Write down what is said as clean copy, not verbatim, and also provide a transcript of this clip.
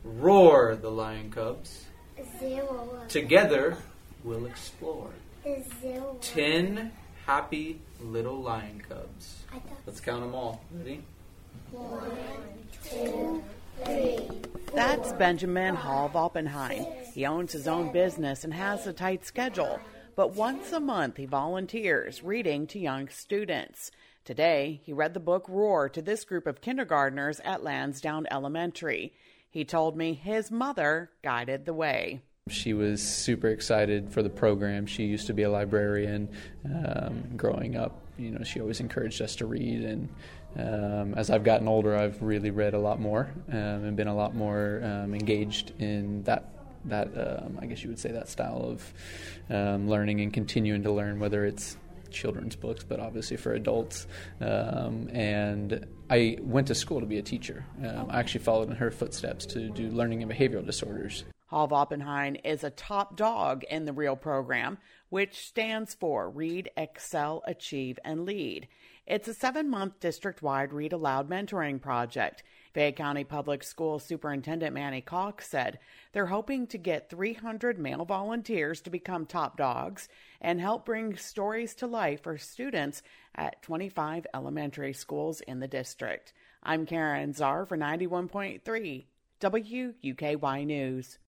Roar, the lion cubs. 0. Together, we'll explore. 0. 10 happy little lion cubs. Let's count them all. Ready? 1, 2, 3. That's Benjamin Hall Oppenheim. He owns his own business and has a tight schedule, but once a month he volunteers reading to young students. Today, he read the book Roar to this group of kindergartners at Lansdowne Elementary. He told me his mother guided the way. She was super excited for the program. She used to be a librarian growing up. You know, she always encouraged us to read, and as I've gotten older, I've really read a lot more and been a lot more engaged in that I guess you would say that style of learning and continuing to learn, whether it's children's books, but obviously for adults. And I went to school to be a teacher. I actually followed in her footsteps to do learning and behavioral disorders. Hall Oppenheim is a top dog in the REAL program, which stands for Read, Excel, Achieve, and Lead. It's a 7-month district-wide Read Aloud mentoring project. Fayette County Public Schools Superintendent Manny Cox said they're hoping to get 300 male volunteers to become top dogs and help bring stories to life for students at 25 elementary schools in the district. I'm Karen Czar for 91.3 WUKY News.